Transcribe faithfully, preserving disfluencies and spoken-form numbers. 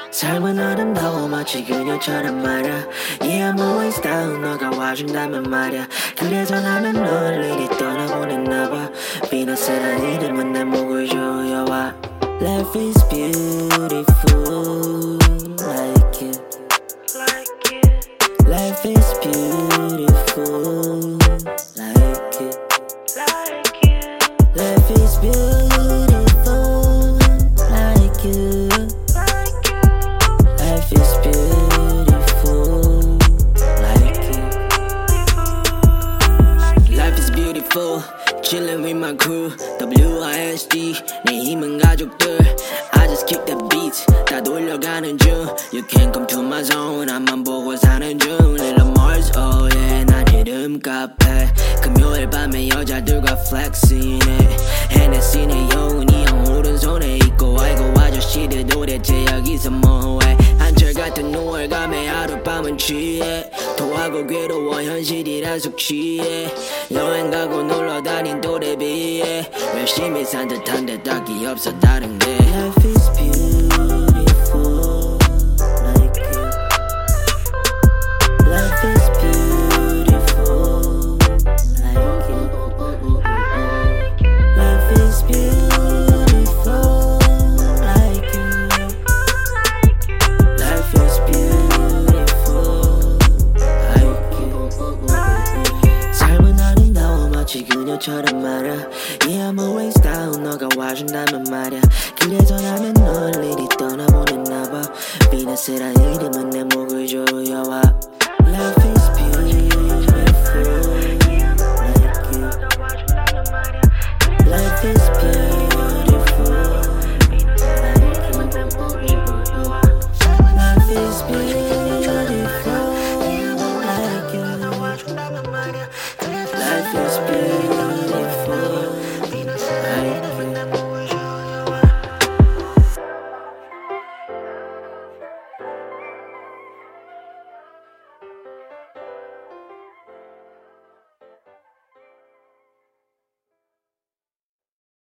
삶은 아름다워 마치 그녀처럼 말야 Yeah I'm always down 너가 와준다면 말야 그래서 나는 널 이리 떠나보냈나봐 비너스란 이름은 내 목을 조여와 Life is beautiful like it Life is beautiful like it Life is beautiful like you Life is beautiful like you Life is beautiful Chillin' with my crew W I S D 내 힘은 가족들 I just kick the beats 다 돌려가는 중 You can't come to my zone 앞만 보고 사는 중 Little Mars oh yeah 난 이름 카페 금요일 밤에 여자들과 flexing it Hennessy 내 영혼이 형 오른손에 있고 아이고 아저씨들 도대체 여기서 뭐해 한철같은 노을감에 하룻밤은 취해 토하고 괴로워 현실이란 숙취해 여행 가고 놀러 다닌 돌에 비해 열심히 산 듯한데 딱히 없어 다른 게 Life is beautiful like it Life is beautiful like it Life is beautiful like it Life is beautiful like it 삶은 아름다워 마치 그녀처럼 말야 Yeah I'm always down 너가 와준다면 말야 그래서 나는 널 이리 떠나보냈나봐 비너스란 이름은 내 목을 조여와 Life